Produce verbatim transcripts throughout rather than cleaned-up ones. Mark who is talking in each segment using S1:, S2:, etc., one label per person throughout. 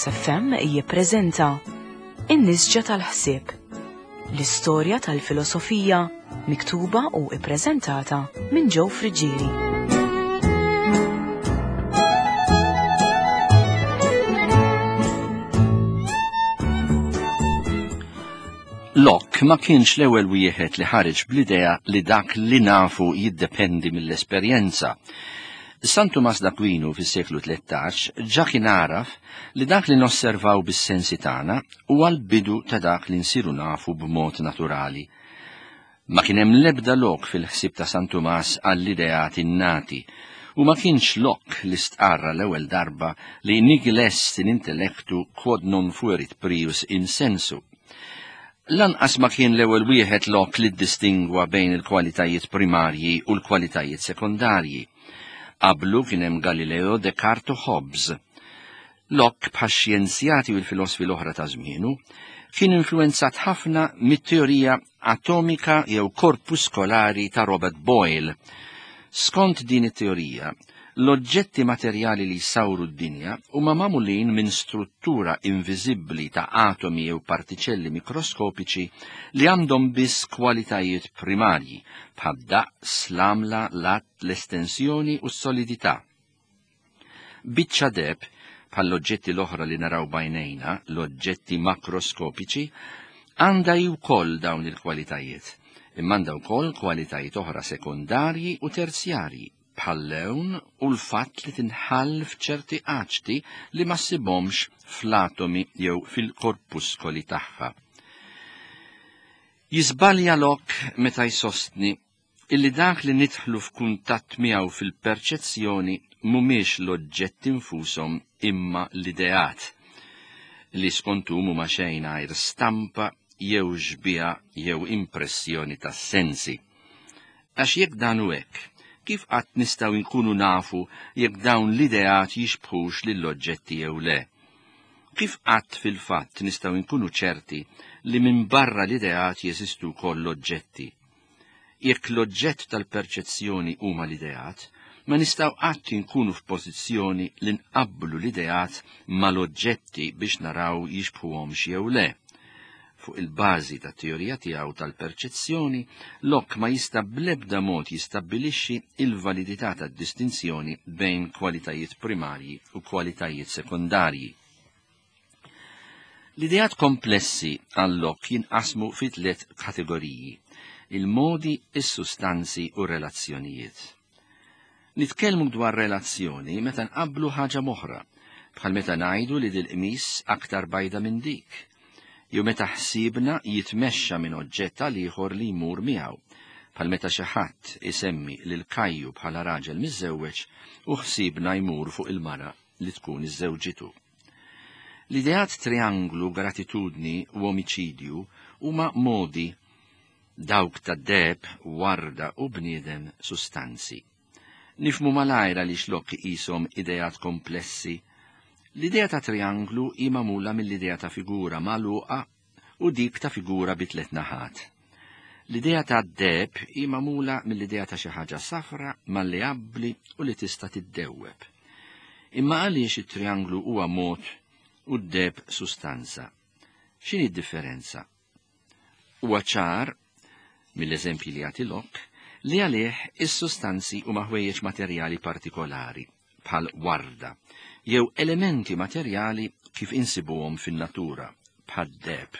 S1: Plus F M jippreżenta In-Nisġa tal-Ħsieb, l-istorja tal-filosofija miktuba u ippreżentata minn Joe Friġġieri.
S2: Locke ma kienx l-ewwel wieħed li ħareġ bl-idea li dak li nafu jiddependi mill-esperjenza. San Tommaso d'Aquino fis-seklu tlettax ġa kien għaraf li dak li nosservaw bis-sensi tagħna huwa l-bidu ta' dak li nsiru nafu b'mod naturali. Ma kien hemm l-ebda Locke fil-ħsieb ta' San Tommaso għall-ideat innati, u ma kienx Locke li stqarra l-ewwel darba li nihil est in intellectu quod non fuerit prius in sensu. Lanqas ma kien l-ewwel wieħed Locke li ddistingwa bejn il-kwalitajiet primarji u l-kwalitajiet sekondarji. Qablu kien hemm Galileo, Descartes u Hobbes. Locke bħax-xjenzjati u l-filosofi l-oħra ta' żmienu kien influenzat ħafna mit-teorija atomika jew korpuskolari ta' Robert Boyle. Skont din it-teorija, l-oġġetti materjali li jsawru d-dinja huma magħmulin minn struttura inviżibbli ta' atomi jew partiċelli mikroskopiċi li għandhom biss kwalitajiet primarji bħad daqs, l-għamla, l-att, l-estensjoni u s-solidità. Biċċa deb bħall-oġġetti l-oħra li naraw bajnejna, l-oġġetti makroskopiċi, għandha wkoll dawn il-kwalitajiet, imma għandha wkoll kwalitajiet oħra sekondarji u terzjarji, bħall-lewn u l-fatt li tinħall f'ċerti aċti li ma ssibhomx fl-atomi jew fil-korpuskoli tagħha. Jiżbalja Locke meta jsostni illi dak li nidħlu f'kuntatt miegħu fil-perċezzjoni mhumiex l-oġġetti infushom imma l-ideat li skontum huma xejn għajr stampa jew ġbija jew impressjoni tas-sensi. Għax jekk dan hu hekk, kif qatt nistgħu nkunu nafu jekk dawn l-ideat jixbħux lill-oġġetti jew le? Kif qatt fil-fatt nistgħu nkunu ċerti li minn barra l-ideat jeżistu wkoll l-oġġetti? Jekk l-oġġett tal-perċezzjoni huma l-ideat, ma nistgħu qatt nkunu f'pożizzjoni li nqabblu l-ideat mal-oġġetti biex naraw jixbħuhomx jew le. Fuq il-bażi tat-teorija tiegħu tal-perċezzjoni, Locke ma jista' bl-ebda mod jistabbilixxi il-validità tad-distinzjoni bejn kwalitajiet primarji u kwalitajiet sekondarji. L-ideat komplessi għal Locke jinqasmu fi tliet kategoriji: il-modi, is-sustanzi u relazzjonijiet. Nitkellmu dwar relazzjoni meta nqabblu ħaġa moħra, bħal meta ngħidu li dil-qmiż aktar bajda minn dik, jew meta ħsiebna jitmexxa minn oġġett għal ieħor li jmur miegħu, bħal meta xi ħadd isemmi lil Kajju bħala raġel miżewweġ u ħsiebna jmur fuq il-mara li tkun iżżewġitu. L-ideat trianglu, gratitudni u omiċidju huma modi, dawk ta' deb, warda u bniedem sustanzi. Nifmu malajra li Locke qishom ideat komplessi. L-idea ta' trianglu hi magħmula mill-idea ta' figura magħluqa u dik ta' figura bi tliet naħat. L-idea ta' deb hi magħmula mill-idea ta' xi ħaġa safra, malleabbli u li tista' tiddewweb. Imma għaliex it-trianglu huwa mod u d-deb sustanza? X'inhi d-differenza? Huwa ċar, mill-eżempji li jagħti Locke, li għalih is-sustanzi huma ħwejjeġ materjali partikolari, bħal warda, jew elementi materjali kif insibuhom fin-natura, bħad deb.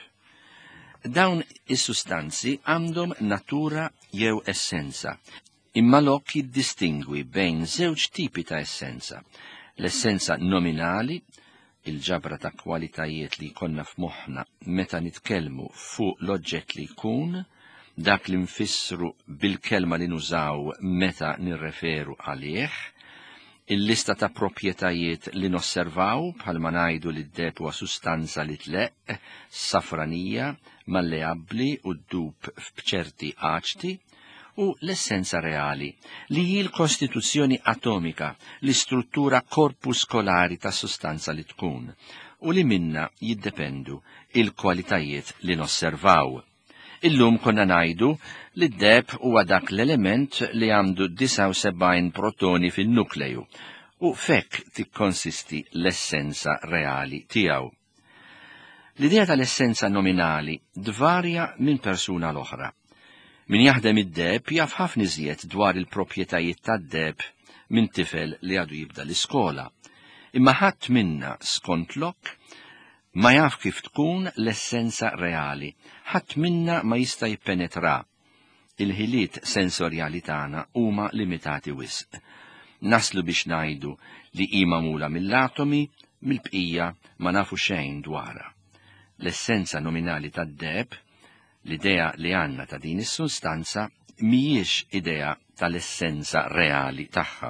S2: Dawn is-sustanzi għandhom natura jew essenza, imma Locke jiddistingwi bejn żewġ tipi ta' essenza: l-essenza nominali, il-ġabra ta' kwalitajiet li jkollna f'moħħna meta nitkellmu fuq l-oġġett li jkun, dak li nfissru bil-kelma li nużaw meta nirreferu għalih, il-lista ta' proprjetajiet li nosservaw bħalma ngħidu li d-deb huwa sustanza li tleq, safranija, malleabbli u ddub f'ċerti aċti, u l-essenza reali li hi l-kostituzzjoni atomika, l-istruttura korpuskolari ta' sustanza li tkun, u li minna jiddependu il-kwalitajiet li nosservaw. Illum konna ngħidu li d-deb huwa dak l-element li għandu disa u sebgħin protoni fin-nukleju u fekk tikkonsisti l-essenza reali tiegħu. L-idea tal-essenza nominali dvarja minn persuna l-oħra. Min jaħdem id-deb jaf ħafna iżjed dwar il-proprjetajiet tad-deb minn tifel li għadu jibda l-iskola. Imma ħadd minna skont Locke ma jaf kif tkun l-essenza reali, ħadd minna ma jista' jippenetra. Il-ħiliet sensorjali tagħna huma limitati wisq. Naslu biex ngħidu li hi magħmula mill-atomi, mill-bqija ma nafu xejn dwarha. L-essenza nominali tad-deb, l-idea li għandna ta' din is-sustanza, mhijiex idea tal-essenza reali tagħha.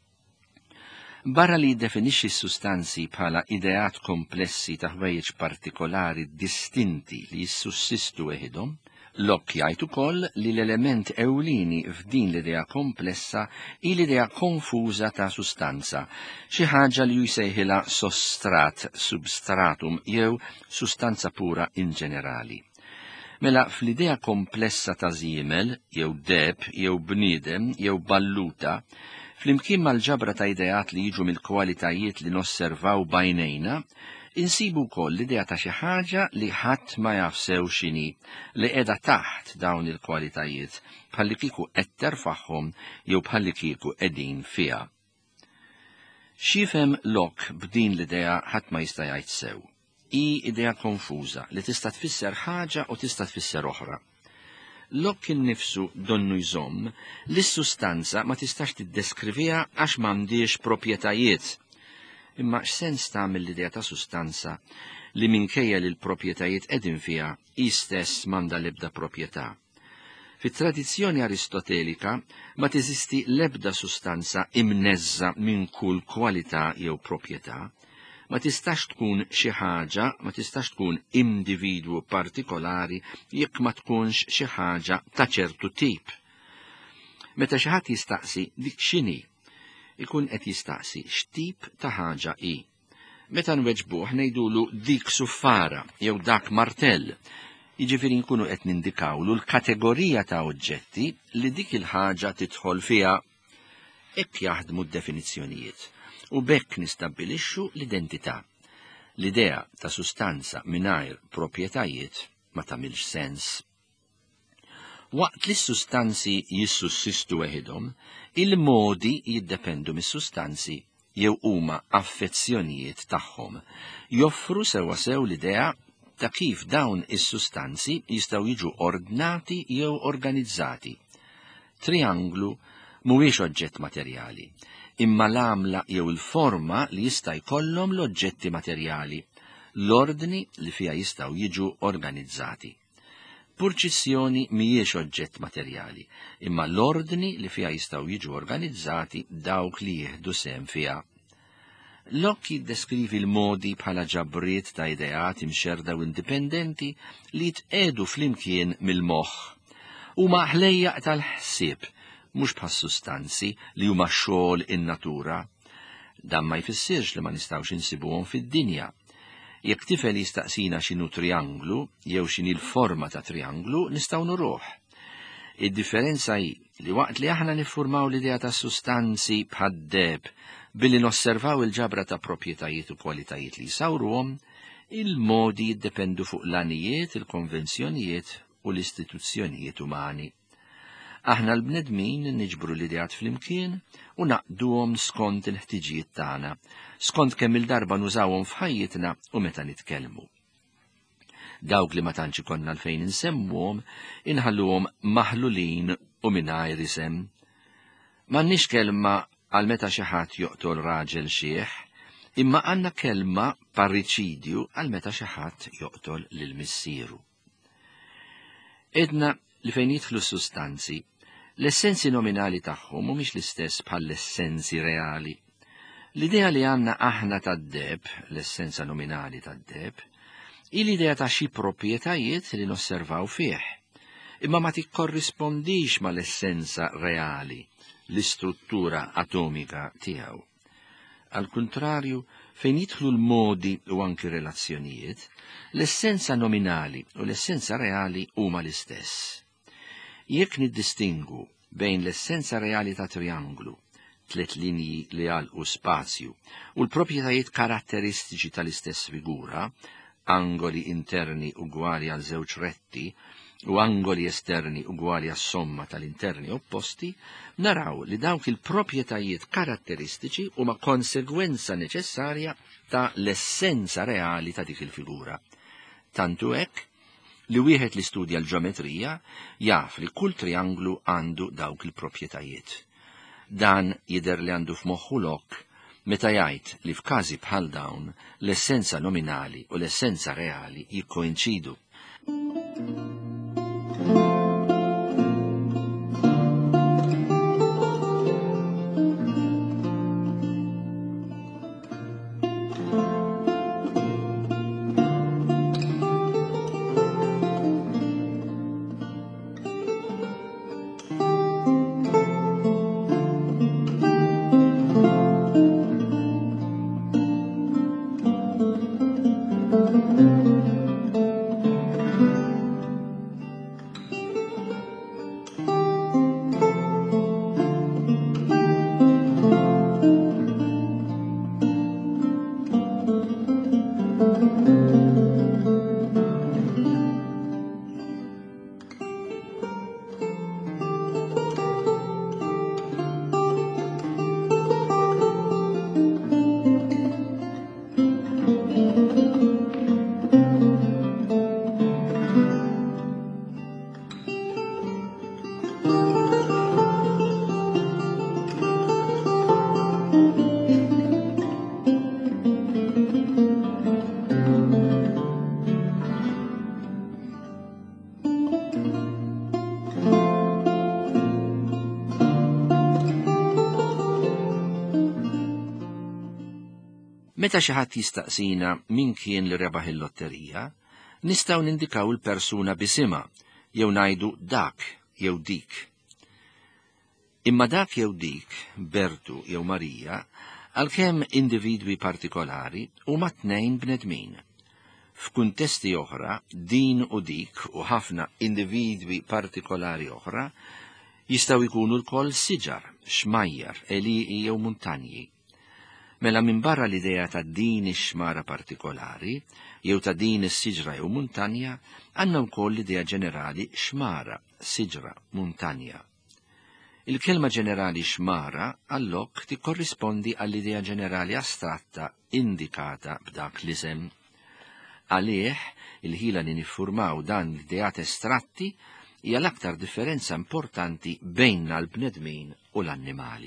S2: Barra li jiddefinixxi s-sustanzi bħala ideat komplessi ta' ħwejjeġ partikolari distinti li jissussistu weħidhom, Locke jgħid ukoll li l-element ewlieni f'din l-idea komplessa hi l-idea konfuża ta' sustanza, xi ħaġa li jsejħilha sostrat, substratum jew sustanza pura in ġenerali. Mela fl-idea komplessa ta' żiemel, jew deb, jew bniedem, jew balluta, flimkien mal-ġabra ta' ideat li jiġu mill-kwalitajiet li nosservaw bajnejna, insibu wkoll l-idea ta' xi ħaġa li ħadd ma jaf sew x'inhi li qiegħda taħt dawn il-kwalitajiet bħalli kieku qed terfagħhom jew bħalli kieku qegħdin fiha. X'jifhem Locke b'din l-idea ħadd ma jista' jgħid sew. Hi idea konfuża li tista' tfisser ħaġa u tista' tfisser oħra. Locke innifsu donnu jżomm li s-sustanza ma tistax tiddeskriviha għax m'għandix proprjetajiet. Imma x'sens tagħmel l-idea ta' sustanza li minkejja li l-proprjetajiet qegħdin fiha hi stess m'għandha l-ebda proprjetà. Fit-tradizzjoni aristotelika ma teżisti l-ebda sustanza imneżża minn kull kwalità jew proprjetà, ma tistax tkun xi ħaġa, ma tistax tkun individwu partikolari jekk ma tkunx xi ħaġa ta' ċertu tip. Meta xi ħadd jistaqsi dik x'inhi, ikun qed jistaqsi x'tip ta' ħaġa hi. Meta nweġbuh ngħidulu dik suffara jew dak martell, jiġifieri nkunu qed nindikawlu l-kategorija ta' oġġetti li dik il-ħaġa tidħol fiha. Hekk jaħdmu d-definizzjonijiet u bekk nistabbilixxu l-identità. L-idea ta' sustanza mingħajr proprjetajiet ma tagħmilx sens. Waqt li s-sustanzi jissussistu weħidhom, il-modi jiddependu mis-sustanzi jew huma affezzjonijiet tagħhom. Joffru sewwa sew l-idea ta' kif dawn is-sustanzi jistgħu jiġu ordnati jew organizzati. Trianglu mhuwiex oġġett materjali, imma l-għamla jew il-forma li jista' jkollhom l-oġġetti materjali, l-ordni li fiha jistgħu jiġu organizzati. Purċissjoni mhijiex oġġett materjali, imma l-ordni li fiha jistgħu jiġu organizzati dawk li jieħdu sehem fiha. Locke jiddeskrivi l-modi bħala ġabriet ta' ideat imxerda u indipendenti li jitqiegħdu flimkien mill-moħħ. Huma ħlejjaq tal-ħsieb, mhux bħas sustanzi li huma xogħol in-natura. Dan ma jfissirx li ma nistgħux insibuhom fid-dinja. Jekk tifel jistaqsina x'inhu trianglu jew x'inhi l-forma ta' trianglu, nistgħu nuruh. Id-differenza hi li waqt li aħna niffurmaw l-idea ta' sustanzi bħad-deb billi nosservaw il-ġabra ta' proprjetajiet u kwalitajiet li jsawruhom, il-modi jiddependu fuq l-anijiet, il-konvenzjonijiet u l-istituzzjonijiet umani. Aħna l-bnedmin niġbru l-ideat flimkien u naqduhom skont il-ħtiġijiet tagħna, skont kemm il-darba nużawhom f'ħajjitna u meta nitkellmu. Dawk li ma tantx ikollna l-fejn insemmuhom inħalluhom maħlulin u mingħajr isem. M'għandniex kelma għal meta xi ħadd joqtol raġel xieħ, imma għandna kelma parriċidju għal meta xi ħadd joqtol lil missieru. Edna li fejn jidħlu s-sustanzi, l-essenzi nominali tagħhom mhumiex l-istess bħal l-essenzi reali. L-idea li għandna aħna tad-deb, l-essenza nominali tad-deb, hi l-idea ta' xi proprjetajiet li nosservaw fih, imma ma tikkorrispondix mal-essenza reali, l-istruttura atomika tiegħu. Al kontrarju, fejn jidħlu l-modi u anki relazzjonijiet, l-essenza nominali u l-essenza reali huma l-istess. Jekk niddistingu bejn l-essenza reali ta' trianglu, tliet linji li għalqu spazju, u l-proprjetajiet karatteristiċi tal-istess figura, angoli interni ugwali għal żewġ retti u angoli esterni ugwali għas somma tal-interni opposti, naraw li dawk il-proprjetajiet karatteristiċi huma konsegwenza neċessarja ta' l-essenza reali ta' dik il-figura. Tantu hekk li wieħed li studja l-ġeometrija jaf li kull trianglu għandu dawk il-proprjetajiet. Dan jidher li għandu f'moħħu lok meta jgħid li f'każi bħal dawn l-essenza nominali u l-essenza reali jikkoinċidu. Meta xi ħadd jistaqsina min kien li rebaħ il-lotterija, nistgħu nindikaw il-persuna bisimha jew ngħidu dak jew dik. Imma dak jew dik, Bertu jew Marija, għalkemm individwi partikolari huma tnejn bnedmin. F'kuntesti oħra, din u dik u ħafna individwi partikolari oħra jistgħu jkunu l-koll siġar, xmajjar, eliji jew muntanji. Mela minn barra l-idea ta' din ix-xmara partikolari, jew ta' din is-siġra jew muntanja, għandna wkoll l-idea ġenerali xmara, siġra, muntanja. Il-kelma ġenerali xmara allok tikkorrispondi għall-idea ġenerali astratta indikata b'dak l-isem. Għalih, il-ħila li niffurmaw dan l-idejat estratti hija l-aktar differenza importanti bejnna l-bnedmin u l-annimali.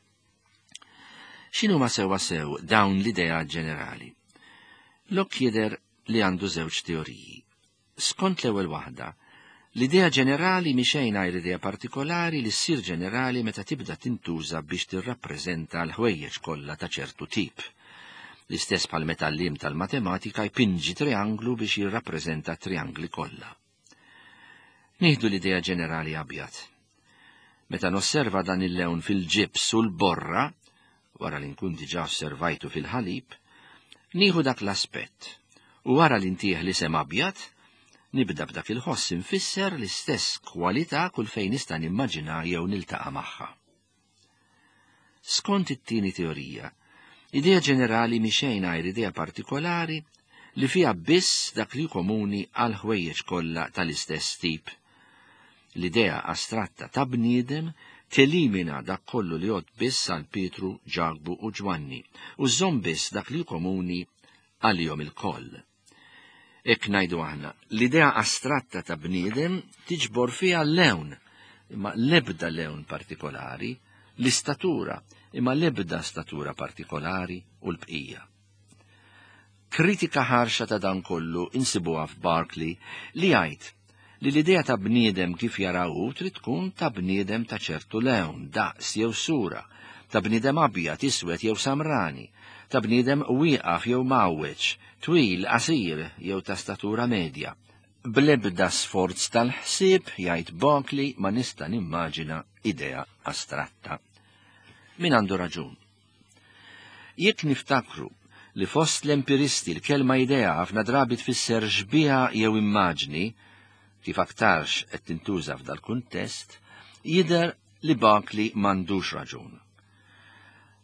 S2: X'inhu ma sewa sew dawn l-idea ġenerali? Lok jidher li għandu żewġ teoriji. Skont l-ewwel waħda, l-idea ġenerali mixejn għajr idea partikolari li ssir ġenerali meta tibda tintuża biex tirrappreżenta l-ħwejjeġ kollha ta' ċertu tip. L-istess bħal meta l-lim tal-matematika jpinġi trianglu biex jirrappreżenta triangli kollha. Nieħdu l-idea ġenerali abjad. Meta nosserva dan il-lewn fil-ġibs u l-borra, wara li nkun diġà osservajtu fil-ħalib, nieħu dak l-aspett, u wara li ntieħ l-isem abjad, nibda b'dak il-ħoss infisser l-istess kwalità kull fejn nista' nimmaġina jew niltaqa' magħha. Skont it-tieni teorija, idea ġenerali mixejn għajr idea partikolari li fiha biss dak li komuni għal ħwejjeġ kollha tal-istess tip. L-idea astratta ta' bniedem telimina dak kollu li għod biss għal Pietru, Ġagbu u Ġwanni, u żomm biss dak li komuni għalihom il-koll. Ek ngħidu aħna, l-idea astratta ta' bniedem tiġbor fiha l-lewn, imma l-ebda lewn partikolari, l-istatura, imma l-ebda statura partikolari u l-bqija. Kritika ħarxa ta' dan kollu insibuha f'Berkeley li jgħid li l-idea ta' bniedem kif jarawu trid tkun ta' bniedem ta' ċertu lewn, daqs jew sura, ta' bniedem abjad, iswed jew samrani, ta' bniedem wieqaf jew mawweġ, twil, qasir jew ta' statura medja. Bl-ebda sforz tal-ħsieb jgħid Berkeley ma nista' nimmaġina idea astratta. Min għandu raġun? Jekk niftakru li fost l-empiristi l-kelma idea ħafna drabi tfisser xbiha jew immaġni, kif aktarx qed tintuża f'dal kuntest, jidher li Berkeley m'għandux raġun.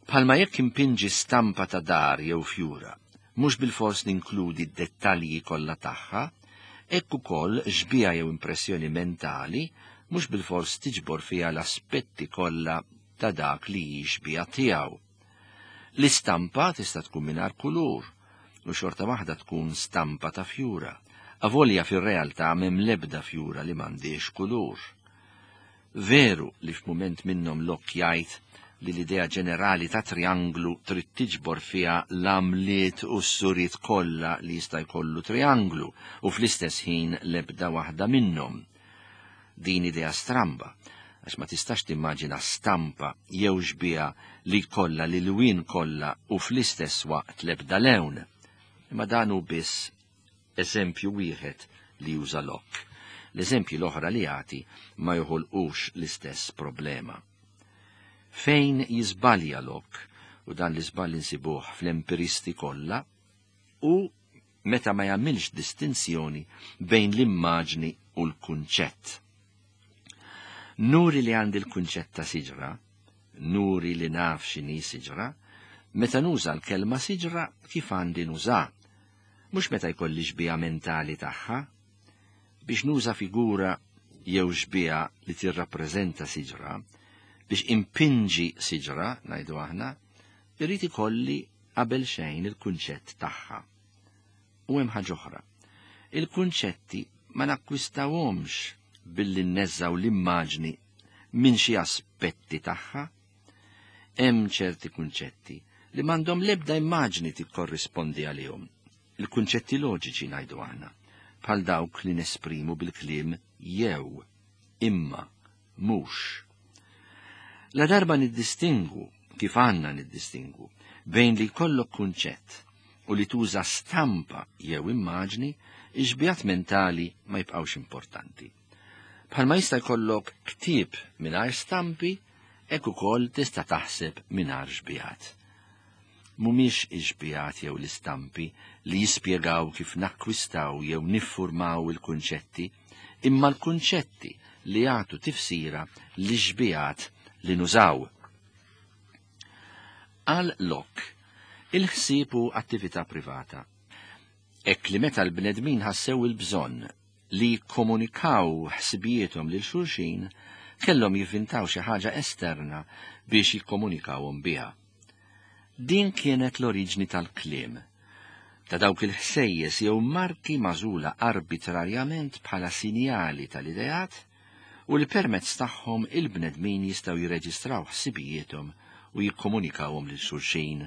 S2: Bħalma jekk impinġi stampa ta' dar jew fjura, mhux bil-fors ninkludi d-dettalji kollha tagħha, hekk ukoll xbija jew impressjoni mentali mhux bil-fors tiġbor fiha l-aspetti kollha ta' dak li hi xbija tiegħu. L-istampa tista' tkun mingħajr kulur u xorta waħda tkun stampa ta' fjura, avolja fir-realtà m'hemm l-ebda fjura li m'għandix kulur. Veru li f'mument minnhom Locke jgħid li l-idea ġenerali ta' trianglu trid tiġbor fiha l-għamliet u s-suriet kollha li jista' jkollu trianglu u fl-istess ħin l-ebda waħda minnhom. Din idea stramba, għax ma tistax timmaġina stampa jew xbija li kollha li l-wien kollha u fl-istess waqt l-ebda lewn. Imma dan hu biss eżempju wieħed li juża Locke. L-eżempji l-oħra li jagħti ma joħolqux l-istess problema. Fejn jiżbalja Locke, u dan l-iżball insibuh fl-empiristi kollha, u meta ma jagħmilx distinzjoni bejn l-immaġni u l-kunċett. Nuri li għandi l-kunċett ta' siġra, nuri li naf x'inhi siġra, meta nuża l-kelma siġra kif għandi nuża, mhux meta jkolli xbija mentali tagħha, biex nuża figura jew xbija li tirrappreżenta siġra, biex impinġi siġra, ngħidu aħna, irrid ikolli qabel xejn il-kunċett tagħha. U hemm ħaġa oħra. Il-kunċetti ma nakkwistawhomx billi nneżżaw l-immaġni minn xi aspetti tagħha. Hemm ċerti kunċetti li m'għandhom l-ebda immaġni tikkorrispondi għalihom. Il-kunċetti loġiċi ngħidu aħna, bħal dawk li nesprimu bil-kliem jew, imma, mhux. La darba niddistingu, kif għandna niddistingu, bejn li jkollok kunċett u li tuża stampa jew immaġni, iġbijat mentali ma jibqgħux importanti. Bħalma jista' jkollok ktieb mingħajr stampi, hekk ukoll tista' taħseb mingħajr xbijat. Mhumiex iġbijat jew l-istampi li jispjegaw kif nakkwistaw jew niffurmaw il-kunċetti, imma l-kunċetti li jagħtu tifsira li xbijat li nużaw. Għal Locke, il-ħsieb hu attività privata. Hekk li meta l-bnedmin ħassew il-bżonn li jikkomunikaw ħsibijietom lil xulxin, kellhom jivvintaw xi ħaġa esterna biex jikkomunikawhom biha. Din kienet l-oriġni tal-kliem, ta' dawk il-ħsejjes jew marki magħżula arbitrarjament bħala sinjali tal-ideat u li permezz tagħhom il-bnedmin jistgħu jirreġistraw ħsibijietom u jikkomunikawhom lil xulxin.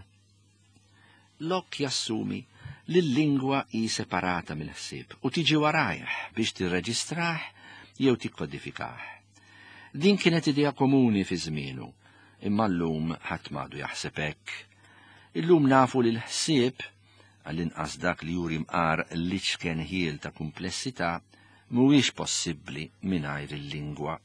S2: Locke jassumi li l-lingwa hi separata mill-ħsieb u tiġi warajh biex tirreġistrah jew tikkodifikaħ. Din kienet idea komuni fi żmienu, imma llum ħadd m'għadu jaħseb hekk. Illum nafu li l-ħsieb, għall-inqas dak li juri mqar l-liċken ħiel ta' kumplessità, mhuwiex possibbli mingħajr il-lingwa.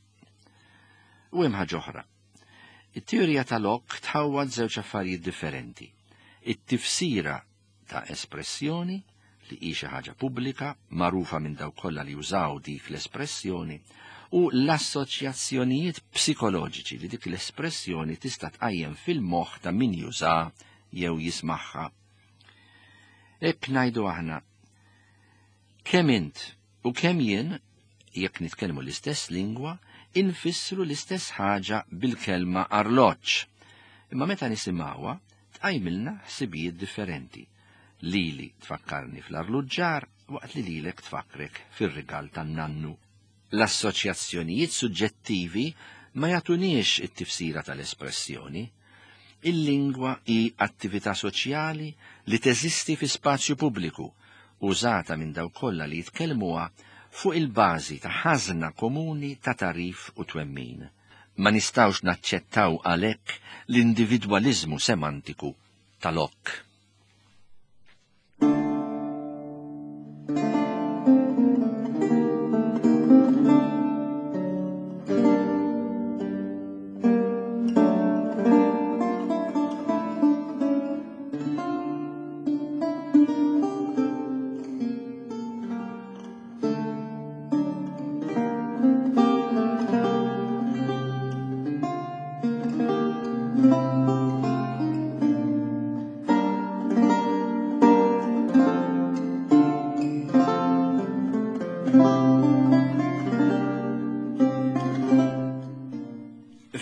S2: U hemm ħaġa oħra. It-teorija ta' Locke tħawwad żewġ affarijiet differenti. It-tifsira ta' espressjoni li hi xi ħaġa pubblika, magħrufa minn dawk kollha li jużaw dik l-espressjoni, u l-assoċjazzjonijiet psikoloġiċi li dik l-espressjoni tista' tqajjem fil-moħħ ta' min juża jew jismagħha. Hekk ngħidu aħna kemm int u kemm jien, jekk nitkellmu l-istess lingwa, infissru l-istess ħaġa bil-kelma arloġġ. Imma meta nisimgħuha tqajmilna ħsibijiet differenti. Lili tfakkarni fl-arluġġar waqt li lilek tfakrek fir-rigal tan-nannu. L-assoċjazzjonijiet suġġettivi ma jagħtuniex it-tifsira tal-espressjoni. Il-lingwa hi attività soċjali li teżisti fi spazju pubbliku, użata minn dawk kollha li jitkellmuha fuq il-bażi ta' ħażna komuni ta' tarif u twemmin. Ma nistgħux naċċettaw għalhekk l-individwaliżmu semantiku ta' Locke.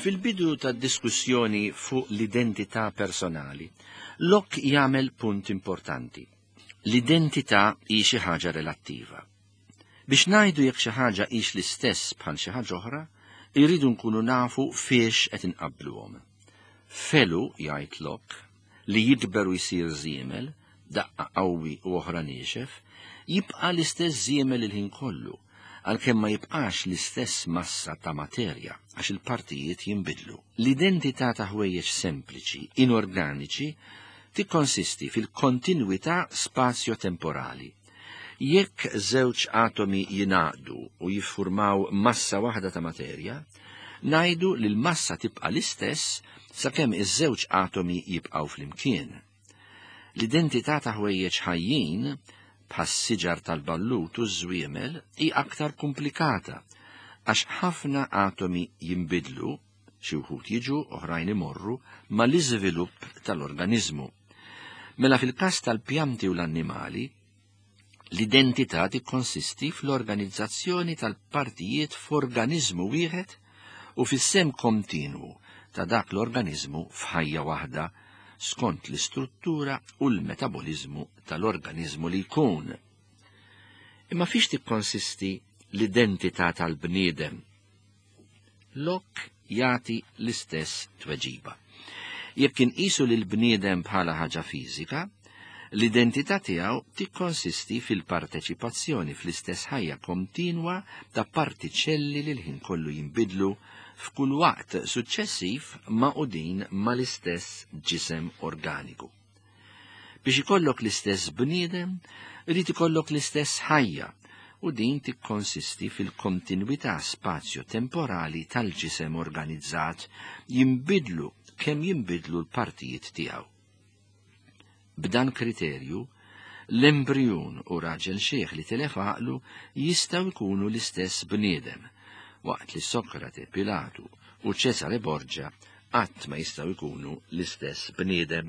S2: Fil-bidu tad diskussjoni fuq l-identità personali, Locke jagħmel punt importanti. L-identità hi xi ħaġa relattiva. Biex ngħidu jekk xi ħaġa hix l-istess bħal xi ħaġa oħra, irridu nkunu nafu fiex qed inqabluhom. Felu, jgħid Locke, li jikber u jsir żiemel, daqqa qawwi u oħra niexef, jibqa' l-istess żiemel il-ħin kollu, għalkemm ma jibqax l-istess massa ta' materja għax il-partijiet jinbidlu. L-identità ta' ħwejjeġ sempliċi, inorganiċi, tikkonsisti fil-kontinwità spazjo-temporali. Jekk żewġ atomi jingħaqdu u jiffurmaw massa waħda ta' materja, ngħidu li l-massa tibqa' l-istess sakemm iż-żewġ atomi jibqgħu flimkien. L-identità ta' ħwejjeġ ħajjin bħas-siġar tal-ballut u ż-żwiemel hi aktar komplikata għax ħafna atomi jinbidlu, xi wħud jiġu oħrajn imorru mal-iżvilupp tal-organiżmu. Mela fil-każ tal-pjanti u l-annimali, l-identità tikkonsisti fl-organizzazzjoni tal-partijiet f'organiżmu wieħed u fis-sem kontinwu ta' dak l-organiżmu f'ħajja waħda skont l-istruttura u l-metabolizmu tal-organiżmu li jkun. Imma fiex tikkonsisti l-identità tal-bniedem? Locke jagħti l-istess tweġiba. Jekk inqisu lil bniedem bħala ħaġa fiżika, l-identità tiegħu tikkonsisti fil-parteċipazzjoni fl-istess ħajja kontinwa ta' partiċelli li l-ħin kollu jinbidlu f'kull waqt suċċessiv maqudin mal-istess ġisem organiku. Biex ikollok l-istess bniedem, irid ikollok l-istess ħajja, u din tikkonsisti fil-kontinwità spazjo-temporali tal-ġisem organizzat jinbidlu kemm jinbidlu l-partijiet tiegħu. B'dan kriterju, l-embrjon u raġel xieħ li telef għaqlu jistgħu jkunu l-istess bniedem, waqt li Sokrate, Pilatu u Cesare Borgia qatt ma jistgħu jkunu l-istess bniedem.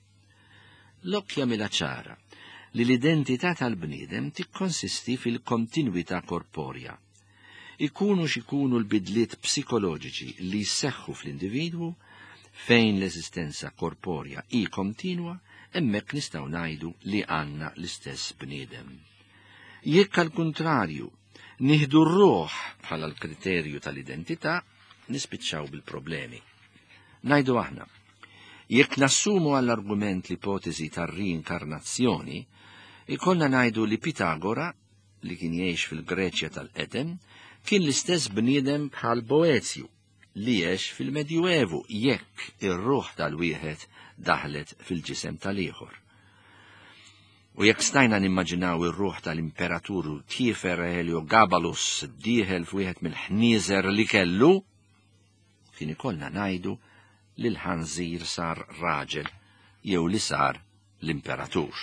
S2: Locke jagħmilha ċara li l-identità tal-bniedem tikkonsisti fil-kontinwità korporja. Ikunu x'ikunu l-bidliet psikoloġiċi li jseħħu fl-individwu fejn l-eżistenza korporja hi kontinwa, hemmhekk nistgħu ngħidu li għandna l-istess bniedem. Jekk al kuntrarju nieħdu r-ruħ bħala l-kriterju tal-identità, nispiċċaw bil-problemi. Ngħidu aħna, jekk nassumu għall-argument l-ipotezi tar-rinkarnazzjoni, ikollna ngħidu li Pitagora, li kien jgħix fil-Greċja tal-qedem, kien l-istess bniedem bħal Boezju, li jgħix fil-Medjuevu jekk ir-ruħ tal-wieħed daħlet fil-ġisem tal-ieħor. U jekk stajna nimmaġinaw ir-ruħ tal-imperatur Kiefer Heliogabalus dieħel f'wieħed mill-ħnieżer li kellu, kien ikollna ngħidu li l-ħanżir sar raġel jew li sar l-imperatur.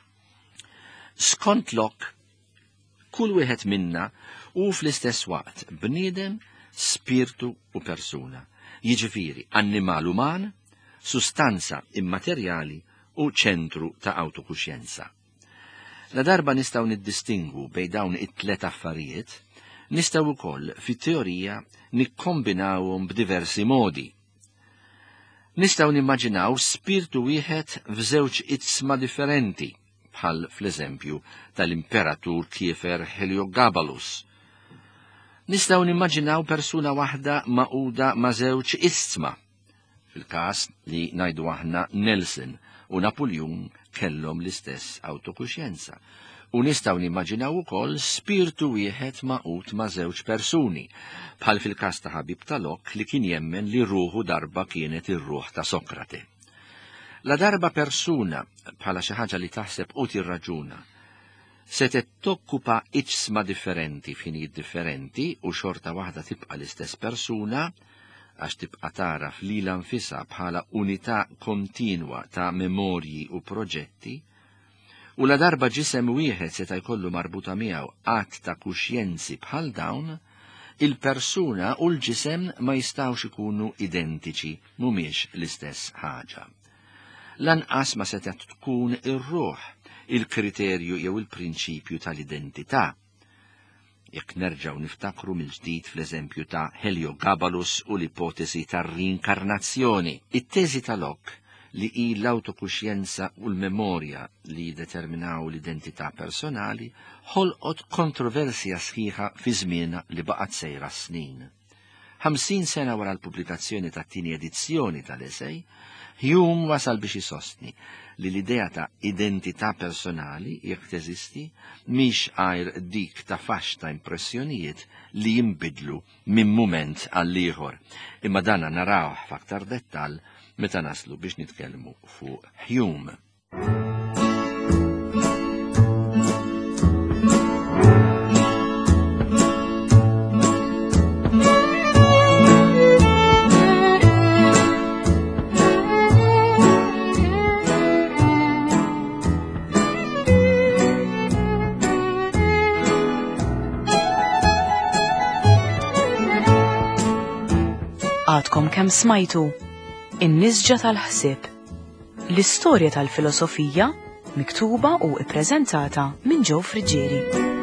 S2: Skont Locke, kull wieħed minna hu fl-istess waqt bniedem, spirtu u persuna, jiġifieri annimal uman, sustanza immaterjali u ċentru ta' autokuxjenza. La darba nistgħu niddistingwu bejn dawn it-tlet affarijiet, nistgħu wkoll fit-teorija nikkombinawhom b'diversi modi. Nistgħu nimmaġinaw spirtu wieħed f'żewġ itzma differenti, bħal fl-eżempju tal-imperatur Kiefer Heliogabalus. Nistgħu nimmaġinaw persuna waħda maquda ma' żewġ isma, fil-każ li ngħidu aħna Nelson u Napoleon kellhom l-istess autokuxjenza. U nistgħu nimmaġinaw ukoll spirtu wieħed maqut ma' żewġ persuni, bħal fil-każ ta' ħabib ta' Locke li kien jemmen li ruħu darba kienet ir-ruħ ta' Sokrate. La darba persuna bħala xi ħaġa li taħseb u tirraġuna se tokkupa iċsma differenti f'ħinijiet differenti u xorta waħda tibqa' l-istess persuna għax tibqa' taraf lilha nfisha bħala unità kontinwa ta' memorji u proġetti, u la darba ġisem wieħed seta' jkollu marbuta miegħu qatt ta' kuxjenzi bħal dawn, il-persuna u l-ġisem ma jistgħux ikunu identiċi, mhumiex l-istess ħaġa. Lanqas ma seta' tkun ir-ruħ il-kriterju jew il-prinċipju tal-identità. jekk nerġaw niftakru mill-ġdid fl-eżempju ta' Heliogabalus u l-ipotesi tar-rinkarnazzjoni. It-teżi ta' Locke li hi l-autokuxjenza u l-memorja li determinaw l-identità personali ħolqot kontroversja sħiħa fi żmien li baqgħet sejra snin. ħamsin sena wara l-pubblikazzjoni tat-tieni edizzjoni tal-essej, Hume wasal biex isostni li l-idea ta' identità personali jekk teżisti mhix għajr dik ta' fax ta' impressjonijiet li jinbidlu minn mument għal ieħor. Imma dana narawh f'aktar dettall meta naslu biex nitkellmu fuq Hume.
S1: Għadkom kemm smajtu In-Nisġa tal-Ħsieb, l-istorja tal-filosofija miktuba u ippreżentata minn Joe Friġġieri.